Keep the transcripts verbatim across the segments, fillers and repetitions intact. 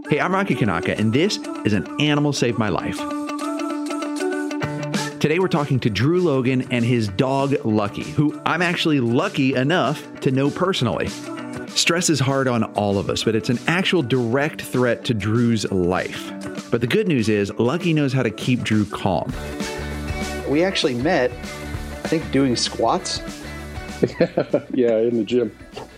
Hey, I'm Rocky Kanaka, and this is An Animal Saved My Life. Today we're talking to Drew Logan and his dog, Lucky, who I'm actually lucky enough to know personally. Stress is hard on all of us, but it's an actual direct threat to Drew's life. But the good news is, Lucky knows how to keep Drew calm. We actually met, I think, doing squats. Yeah, in the gym.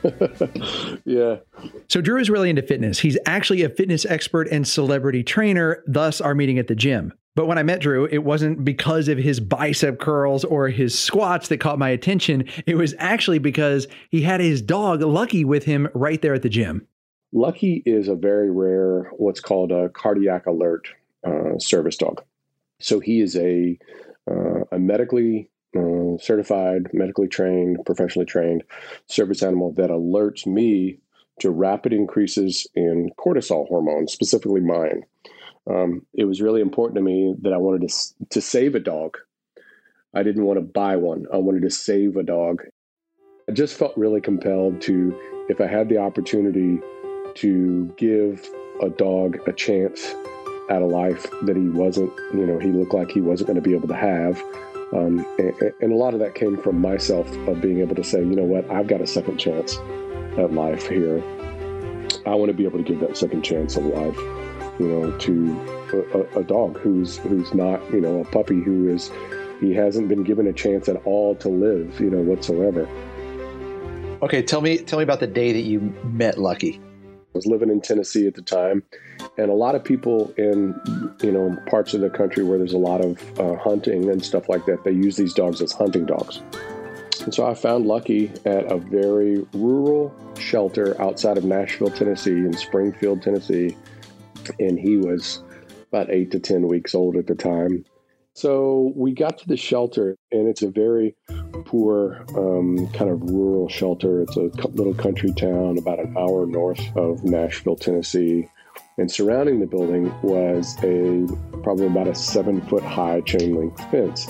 Yeah. So Drew is really into fitness. He's actually a fitness expert and celebrity trainer, thus our meeting at the gym. But when I met Drew, it wasn't because of his bicep curls or his squats that caught my attention. It was actually because he had his dog, Lucky, with him right there at the gym. Lucky is a very rare, what's called a cardiac alert uh, service dog. So he is a, uh, a medically uh, certified, medically trained, professionally trained service animal that alerts me to rapid increases in cortisol hormones, specifically mine. Um, it was really important to me that I wanted to to save a dog. I didn't want to buy one. I wanted to save a dog. I just felt really compelled to, if I had the opportunity to give a dog a chance at a life that he wasn't, you know, he looked like he wasn't going to be able to have. Um, and, and a lot of that came from myself of being able to say, you know what, I've got a second chance at life here. I want to be able to give that second chance of life, you know, to a, a dog who's who's not, you know, a puppy who is, he hasn't been given a chance at all to live, you know, whatsoever. Okay, tell me tell me about the day that you met Lucky. I was living in Tennessee at the time, and a lot of people in, you know, parts of the country where there's a lot of uh, hunting and stuff like that, they use these dogs as hunting dogs. And so I found Lucky at a very rural shelter outside of Nashville, Tennessee, in Springfield, Tennessee. And he was about eight to ten weeks old at the time. So we got to the shelter, and it's a very poor um, kind of rural shelter. It's a little country town about an hour north of Nashville, Tennessee. And surrounding the building was a probably about a seven foot high chain link fence.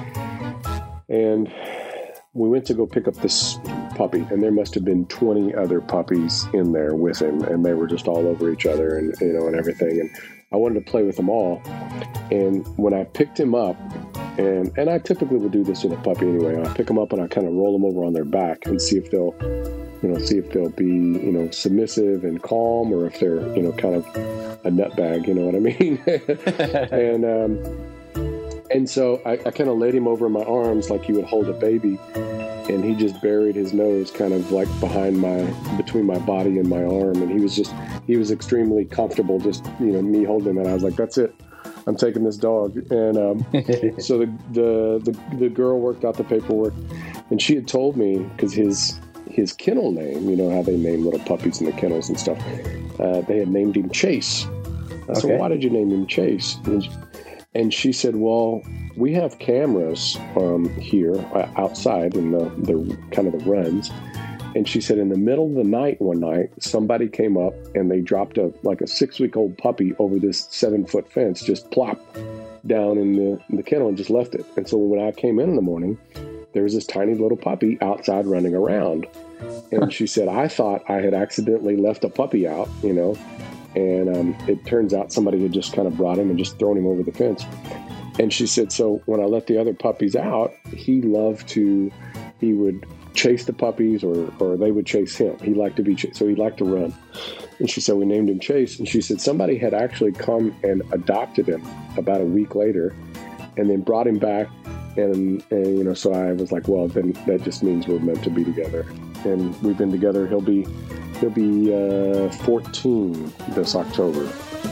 And we went to go pick up this puppy, and there must have been twenty other puppies in there with him, and they were just all over each other and, you know, and everything. And I wanted to play with them all. And when I picked him up, and, and I typically would do this with a puppy anyway, I pick them up and I kind of roll them over on their back and see if they'll, you know, see if they'll be, you know, submissive and calm, or if they're, you know, kind of a nutbag, you know what I mean? and, um, And so I, I kind of laid him over in my arms like you would hold a baby, and he just buried his nose kind of like behind my, between my body and my arm. And he was just, he was extremely comfortable, just, you know, me holding him. And I was like, that's it, I'm taking this dog. And um, so the, the, the, the girl worked out the paperwork, and she had told me, because his, his kennel name, you know how they name little puppies in the kennels and stuff, uh, they had named him Chase. I said, okay. Why did you name him Chase? And she, And she said, well, we have cameras um, here uh, outside in the, the kind of the runs. And she said in the middle of the night one night, somebody came up and they dropped a like a six-week-old puppy over this seven-foot fence, just plop down in the, in the kennel and just left it. And so when I came in in the morning, there was this tiny little puppy outside running around. And she said, I thought I had accidentally left a puppy out, you know. And um, it turns out somebody had just kind of brought him and just thrown him over the fence. And she said, so when I let the other puppies out, he loved to, he would chase the puppies, or, or they would chase him. He liked to be chased, so he liked to run. And she said, we named him Chase. And she said, somebody had actually come and adopted him about a week later and then brought him back. And, and you know, so I was like, well, then that just means we're meant to be together. And we've been together. He'll be He'll be uh, fourteen this October.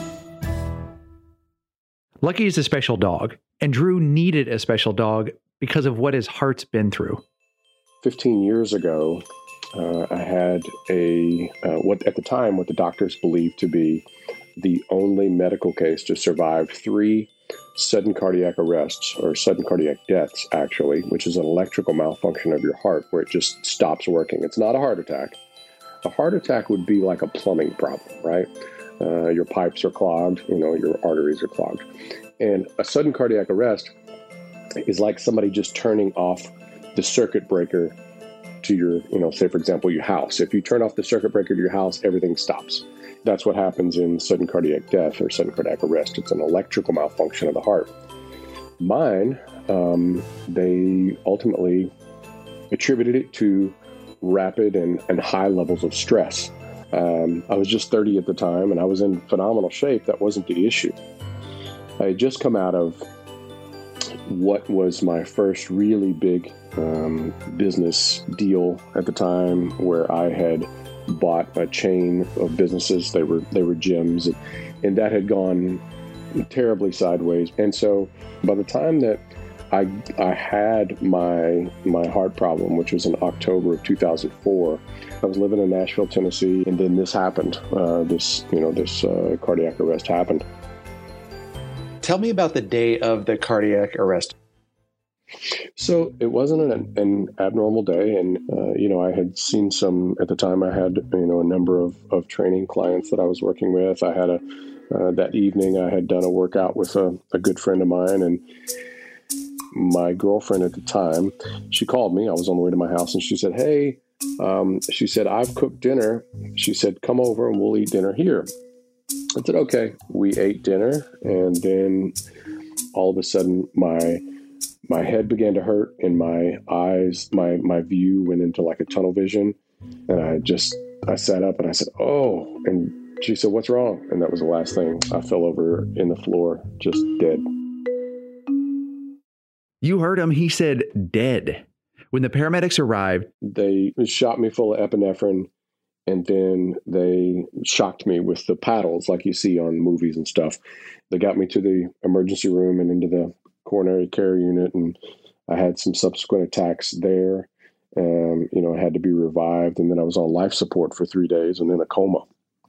Lucky is a special dog, and Drew needed a special dog because of what his heart's been through. fifteen years ago, uh, I had a, uh, what at the time, what the doctors believed to be the only medical case to survive three sudden cardiac arrests, or sudden cardiac deaths, actually, which is an electrical malfunction of your heart where it just stops working. It's not a heart attack. A heart attack would be like a plumbing problem, right? Uh, your pipes are clogged, you know, your arteries are clogged. And a sudden cardiac arrest is like somebody just turning off the circuit breaker to your, you know, say, for example, your house. If you turn off the circuit breaker to your house, everything stops. that's what happens in sudden cardiac death or sudden cardiac arrest. It's an electrical malfunction of the heart. Mine, um, they ultimately attributed it to rapid and, and high levels of stress. Um, I was just thirty at the time, and I was in phenomenal shape. That wasn't the issue. I had just come out of what was my first really big um, business deal at the time, where I had bought a chain of businesses. They were they were gyms, and, and that had gone terribly sideways. And so by the time that I I had my my heart problem, which was in October of two thousand four, I was living in Nashville, Tennessee, and then this happened. Uh, this you know this uh, cardiac arrest happened. Tell me about the day of the cardiac arrest. So it wasn't an, an abnormal day. And, uh, you know, I had seen some, at the time I had, you know, a number of, of training clients that I was working with. I had a, uh, that evening I had done a workout with a, a good friend of mine, and my girlfriend at the time, she called me. I was on the way to my house, and she said, hey, um, she said, I've cooked dinner. She said, come over and we'll eat dinner here. I said, okay. We ate dinner, and then all of a sudden my my head began to hurt, and my eyes, my my view went into like a tunnel vision, and I just I sat up and I said, oh, and she said, what's wrong? And that was the last thing. I fell over in the floor, just dead. You heard him. He said dead. When the paramedics arrived, they shot me full of epinephrine. And then they shocked me with the paddles like you see on movies and stuff. They got me to the emergency room and into the coronary care unit, and I had some subsequent attacks there. Um, you know, I had to be revived, and then I was on life support for three days and then a coma.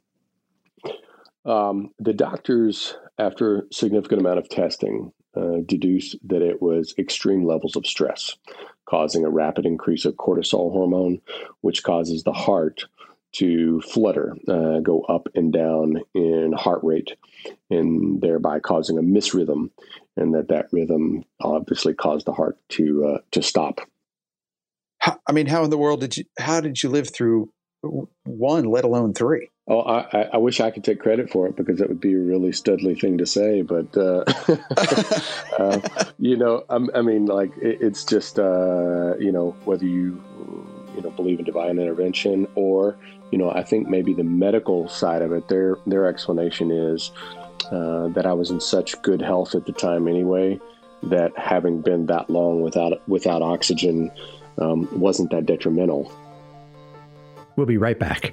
Um, the doctors, after a significant amount of testing, uh, deduced that it was extreme levels of stress, causing a rapid increase of cortisol hormone, which causes the heart to flutter, uh, go up and down in heart rate, and thereby causing a misrhythm, and that that rhythm obviously caused the heart to uh, to stop. How, I mean, how in the world did you? How did you live through one, let alone three? Oh, I, I wish I could take credit for it, because it would be a really studly thing to say. But uh, uh, you know, I, I mean, like it, it's just uh, you know, whether you you know believe in divine intervention or you know, I think maybe the medical side of it, their their explanation is uh, that I was in such good health at the time anyway, that having been that long without without oxygen um, wasn't that detrimental. We'll be right back.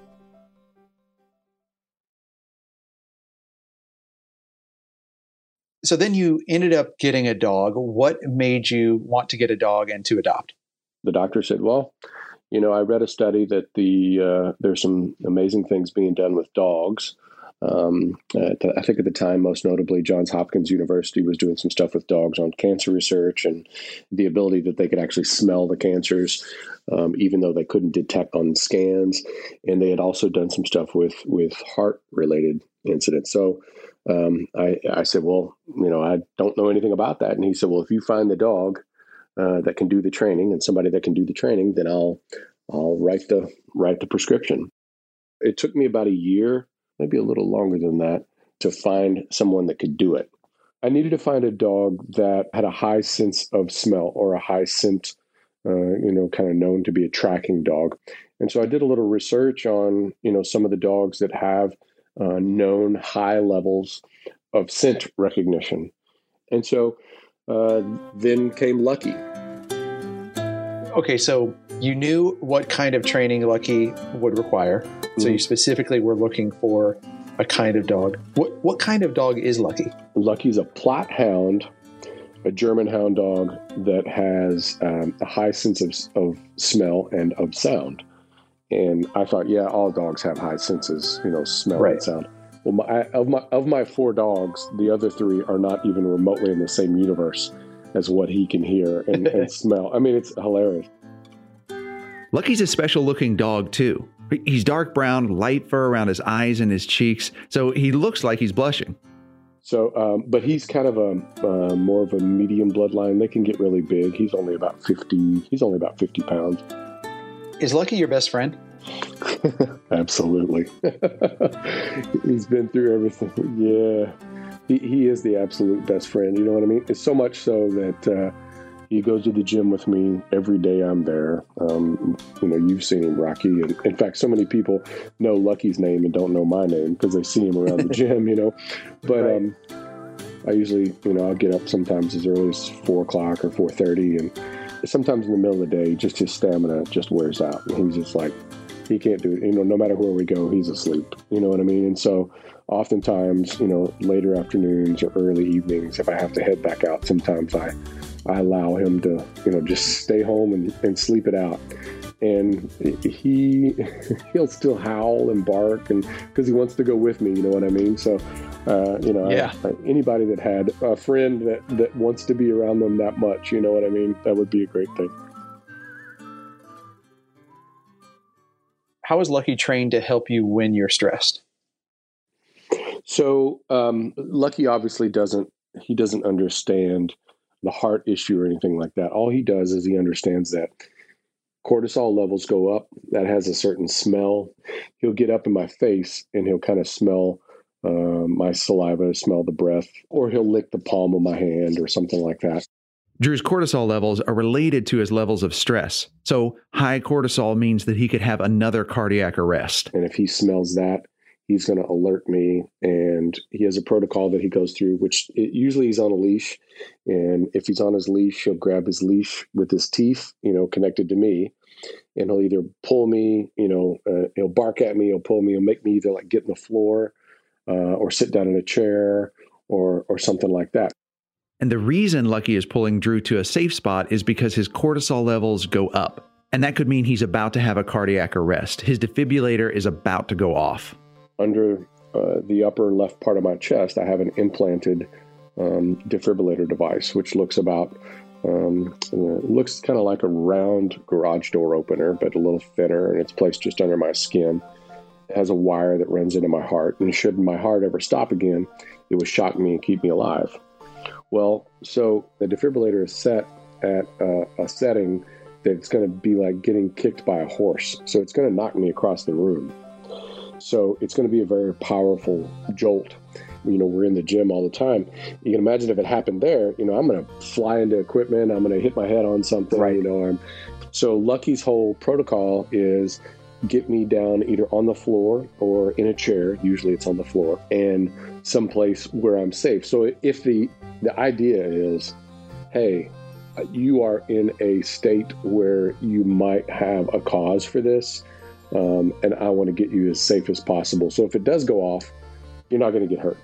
So then you ended up getting a dog. What made you want to get a dog and to adopt? The doctor said, well, you know, I read a study that the uh, there's some amazing things being done with dogs. Um, I think at the time, most notably, Johns Hopkins University was doing some stuff with dogs on cancer research and the ability that they could actually smell the cancers, um, even though they couldn't detect on scans. And they had also done some stuff with with heart-related incidents. So um, I, I said, well, you know, I don't know anything about that. And he said, well, if you find the dog uh, that can do the training and somebody that can do the training, then I'll I'll write the write the prescription. It took me about a year, maybe a little longer than that, to find someone that could do it. I needed to find a dog that had a high sense of smell, or a high scent, uh, you know, kind of known to be a tracking dog. And so I did a little research on, you know, some of the dogs that have uh, known high levels of scent recognition. And so uh, then came Lucky. Okay, so you knew what kind of training Lucky would require. So you specifically were looking for a kind of dog. What what kind of dog is Lucky? Lucky's a Plott hound, a German hound dog that has um, a high sense of, of smell and of sound. And I thought, yeah, all dogs have high senses, you know, smell right. and sound. Well, my, of my of my four dogs, the other three are not even remotely in the same universe as what he can hear and, and smell. I mean, it's hilarious. Lucky's a special looking dog too. He's dark brown, light fur around his eyes and his cheeks, so he looks like he's blushing. So, um, but he's kind of a uh, more of a medium bloodline. They can get really big. He's only about fifty. He's only about fifty pounds. Is Lucky your best friend? Absolutely. He's been through everything. Yeah. He, he is the absolute best friend. You know what I mean? It's so much so that uh, he goes to the gym with me every day I'm there. Um, you know, you've seen him, Rocky. And in fact, so many people know Lucky's name and don't know my name because they see him around the gym, you know. But right. um, I usually, you know, I'll get up sometimes as early as four o'clock or four thirty. And sometimes in the middle of the day, just his stamina just wears out. And he's just like, he can't do it. You know, no matter where we go, he's asleep. You know what I mean? And so oftentimes, you know, later afternoons or early evenings, if I have to head back out, sometimes I, I allow him to, you know, just stay home and, and sleep it out. And he, he'll still howl and bark and because he wants to go with me, you know what I mean? So, uh, you know, yeah. I, anybody that had a friend that, that wants to be around them that much, you know what I mean? That would be a great thing. How is Lucky trained to help you when you're stressed? So um, Lucky obviously doesn't, he doesn't understand the heart issue or anything like that. All he does is he understands that cortisol levels go up. That has a certain smell. He'll get up in my face and he'll kind of smell uh, my saliva, smell the breath, or he'll lick the palm of my hand or something like that. Drew's cortisol levels are related to his levels of stress. So high cortisol means that he could have another cardiac arrest. And if he smells that, he's going to alert me. And he has a protocol that he goes through, which it, usually he's on a leash. And if he's on his leash, he'll grab his leash with his teeth, you know, connected to me. And he'll either pull me, you know, uh, he'll bark at me, he'll pull me, he'll make me either like get in the floor uh, or sit down in a chair or or something like that. And the reason Lucky is pulling Drew to a safe spot is because his cortisol levels go up. And that could mean he's about to have a cardiac arrest. His defibrillator is about to go off. Under uh, the upper left part of my chest, I have an implanted um, defibrillator device, which looks about, um, you know, looks kind of like a round garage door opener, but a little thinner, and it's placed just under my skin. It has a wire that runs into my heart, and should my heart ever stop again, it would shock me and keep me alive. Well, so the defibrillator is set at uh, a setting that's going to be like getting kicked by a horse. So it's going to knock me across the room. So it's going to be a very powerful jolt. You know, we're in the gym all the time. You can imagine if it happened there, you know, I'm going to fly into equipment. I'm going to hit my head on something, right. you know. I'm, so Lucky's whole protocol is get me down either on the floor or in a chair. Usually it's on the floor and someplace where I'm safe. So if the, the idea is, hey, you are in a state where you might have a cause for this, um, and I want to get you as safe as possible. So if it does go off, you're not going to get hurt.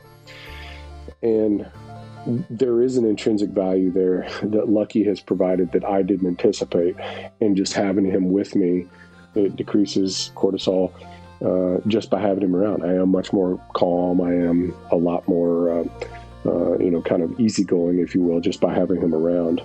And there is an intrinsic value there that Lucky has provided that I didn't anticipate. And just having him with me, it decreases cortisol uh, just by having him around. I am much more calm. I am a lot more, uh, uh, you know, kind of easygoing, if you will, just by having him around.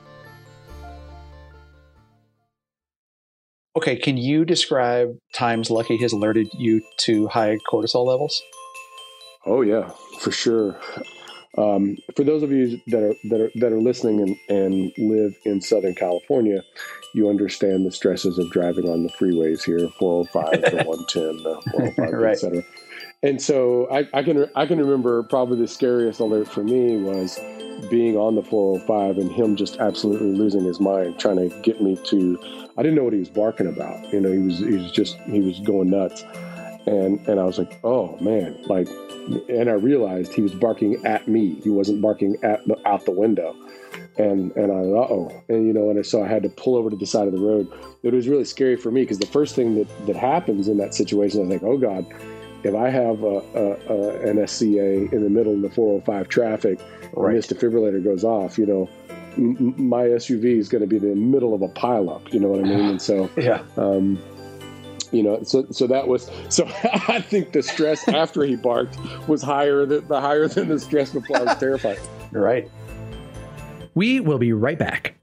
Okay, can you describe times Lucky has alerted you to high cortisol levels? Oh yeah, for sure. Um, for those of you that are that are that are listening and, and live in Southern California, you understand the stresses of driving on the freeways here, four oh five, the one ten, the four oh five, right. et cetera. And so I, I can I can remember probably the scariest alert for me was being on the four oh five and him just absolutely losing his mind, trying to get me to. I didn't know what he was barking about. You know, he was he was just he was going nuts, and and I was like, oh man, like. And I realized he was barking at me. He wasn't barking at the, out the window. And and I thought, uh-oh. And, you know, and so I had to pull over to the side of the road. It was really scary for me because the first thing that, that happens in that situation, I think, oh, God, if I have a, a, a, an S C A in the middle of the four oh five traffic right. and this defibrillator goes off, you know, m- my S U V is going to be in the middle of a pileup. You know what I mean? And so, yeah. Um, You know, so so that was so. I think the stress after he barked was higher than the higher than the stress before I was terrified. Right. We will be right back.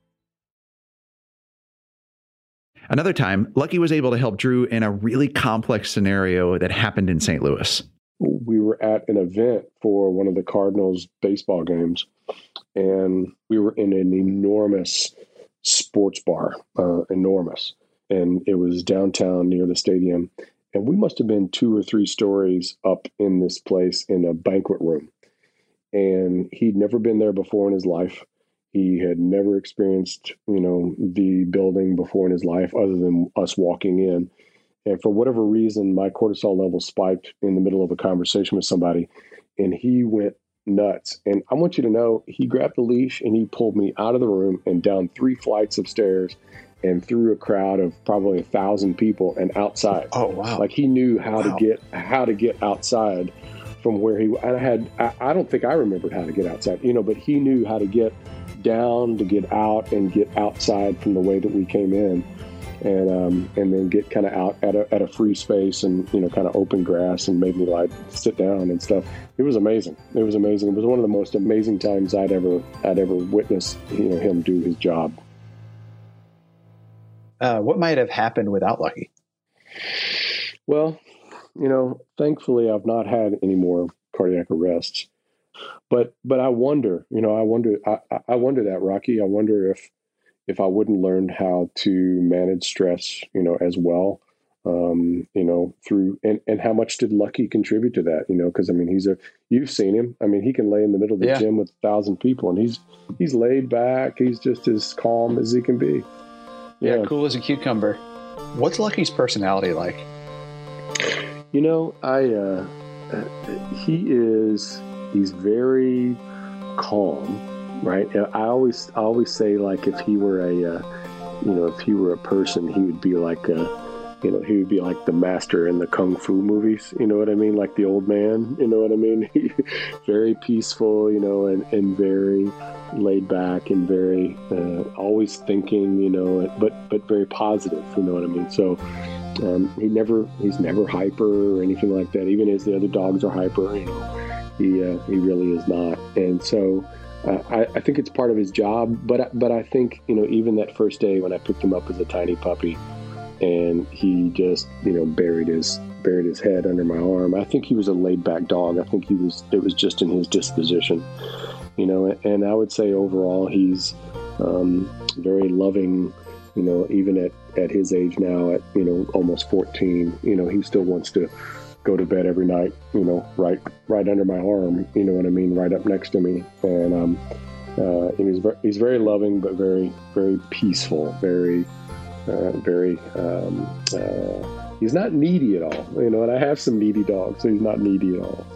Another time, Lucky was able to help Drew in a really complex scenario that happened in Saint Louis. We were at an event for one of the Cardinals baseball games, and we were in an enormous sports bar, uh, enormous. and it was downtown near the stadium. And we must have been two or three stories up in this place in a banquet room. And he'd never been there before in his life. He had never experienced, you know, the building before in his life other than us walking in. And for whatever reason, my cortisol level spiked in the middle of a conversation with somebody, and he went nuts. And I want you to know, he grabbed the leash and he pulled me out of the room and down three flights of stairs and through a crowd of probably a thousand people and outside. Oh, wow. Like he knew how wow. to get, how to get outside from where he, I had, I, I don't think I remembered how to get outside, you know, but he knew how to get down, to get out and get outside from the way that we came in. And um, and then get kind of out at a, at a free space and, you know, kind of open grass, and made me like sit down and stuff. It was amazing. It was amazing. It was one of the most amazing times I'd ever I'd ever witnessed, you know, him do his job. Uh, what might have happened without Lucky? Well, you know, thankfully I've not had any more cardiac arrests, but but I wonder, you know, I wonder I, I wonder that, Rocky. I wonder if. if I wouldn't learn how to manage stress, you know, as well, um, you know, through, and, and how much did Lucky contribute to that, you know, cause I mean, he's a, you've seen him. I mean, he can lay in the middle of the yeah. gym with a thousand people and he's, he's laid back. He's just as calm as he can be. Yeah. yeah cool as a cucumber. What's Lucky's personality like? You know, I, uh, he is, he's very calm. Right. I always, I always say, like, if he were a, uh, you know, if he were a person, he would be like a, you know, he would be like the master in the Kung Fu movies. You know what I mean? Like the old man, you know what I mean? Very peaceful, you know, and, and very laid back and very, uh, always thinking, you know, but, but very positive, you know what I mean? So, um, he never, he's never hyper or anything like that. Even as the other dogs are hyper, you know, he, uh, he really is not. And so, Uh, I, I think it's part of his job, but but I think, you know, even that first day when I picked him up as a tiny puppy, and he just, you know, buried his buried his head under my arm. I think he was a laid back dog. I think he was. It was just in his disposition, you know. And I would say overall he's um, very loving. You know, even at, at his age now, at, you know, almost fourteen, you know, he still wants to go to bed every night, you know, right, right under my arm, you know what I mean? Right up next to me. And, um, uh, and he's, very, he's very loving, but very, very peaceful, very, uh, very, um, uh, he's not needy at all, you know, and I have some needy dogs, so he's not needy at all.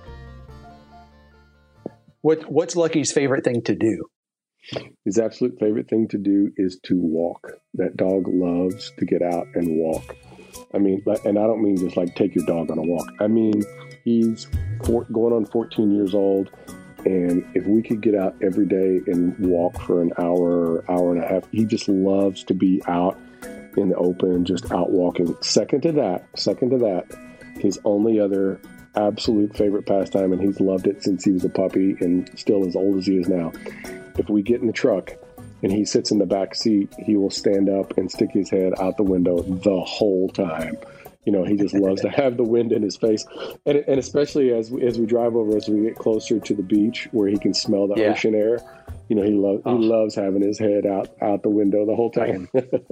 What, what's Lucky's favorite thing to do? His absolute favorite thing to do is to walk. That dog loves to get out and walk. I mean, and I don't mean just like take your dog on a walk. I mean, he's four, going on fourteen years old. And if we could get out every day and walk for an hour or hour and a half, he just loves to be out in the open, just out walking. Second to that, second to that, his only other absolute favorite pastime, and he's loved it since he was a puppy and still as old as he is now. If we get in the truck and he sits in the back seat, he will stand up and stick his head out the window the whole time. You know, he just loves to have the wind in his face. And, and especially as we, as we drive over, as we get closer to the beach where he can smell the yeah. ocean air, you know, he, lo- oh. he loves having his head out, out the window the whole time.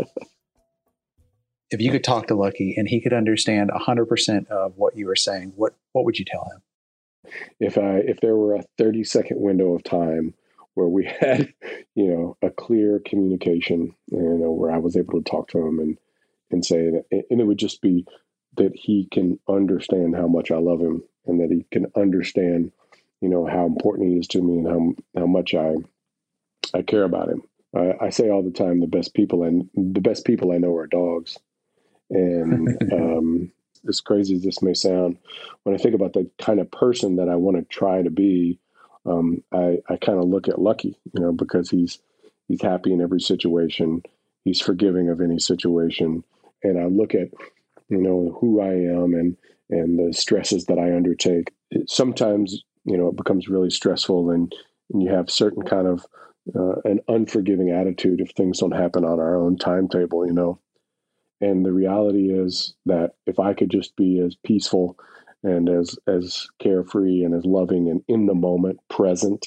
If you could talk to Lucky and he could understand one hundred percent of what you were saying, what, what would you tell him? If I if there were a thirty second window of time where we had, you know, a clear communication, you know, where I was able to talk to him and, and say that, and it would just be that he can understand how much I love him and that he can understand, you know, how important he is to me and how, how much I, I care about him. I, I say all the time, the best people and the best people I know are dogs. And, um, as crazy as this may sound, when I think about the kind of person that I want to try to be, Um, I, I kind of look at Lucky, you know, because he's he's happy in every situation. He's forgiving of any situation. And I look at, you know, who I am and, and the stresses that I undertake. It, sometimes, you know, it becomes really stressful and, and you have certain kind of uh, an unforgiving attitude if things don't happen on our own timetable, you know. And the reality is that if I could just be as peaceful and as as carefree and as loving and in the moment present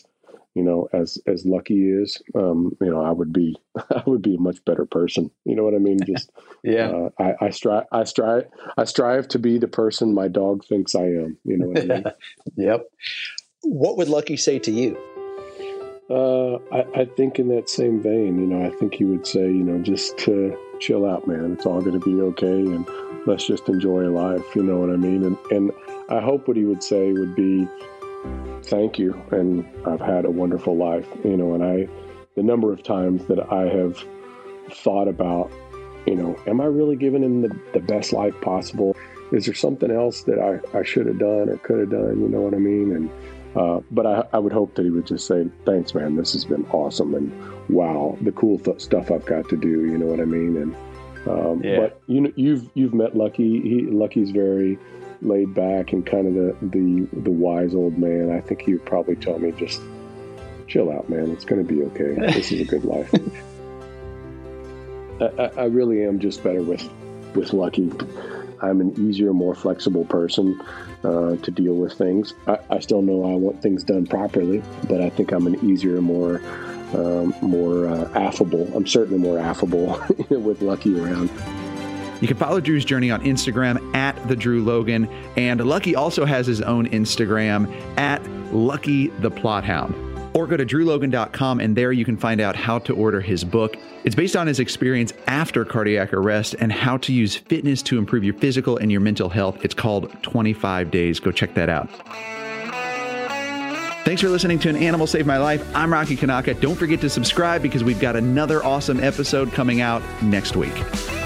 you know, as as Lucky is, um, you know, I would be I would be a much better person. You know what I mean? Just yeah. Uh, I, I strive I strive I strive to be the person my dog thinks I am. You know what I mean? Yep. What would Lucky say to you? Uh, I, I think in that same vein, you know, I think he would say, you know, just to chill out, man. It's all going to be okay, and let's just enjoy life. You know what I mean? And and I hope what he would say would be, thank you, and I've had a wonderful life. You know, and I, the number of times that I have thought about, you know, am I really giving him the, the best life possible? Is there something else that I, I should have done or could have done? You know what I mean? And Uh, but I, I would hope that he would just say, thanks, man, this has been awesome. And wow, the cool th- stuff I've got to do, you know what I mean? And, um, yeah. but you know, you've, you've met Lucky. He, Lucky's very laid back and kind of the, the, the wise old man. I think he would probably tell me, just chill out, man. It's going to be okay. This is a good life. I, I really am just better with, with Lucky. I'm an easier, more flexible person uh, to deal with things. I, I still know I want things done properly, but I think I'm an easier, more um, more uh, affable. I'm certainly more affable with Lucky around. You can follow Drew's journey on Instagram at the Drew Logan, and Lucky also has his own Instagram at Lucky the Plot Hound. Or go to drew logan dot com, and there you can find out how to order his book. It's based on his experience after cardiac arrest and how to use fitness to improve your physical and your mental health. It's called twenty-five days. Go check that out. Thanks for listening to An Animal Saved My Life. I'm Rocky Kanaka. Don't forget to subscribe because we've got another awesome episode coming out next week.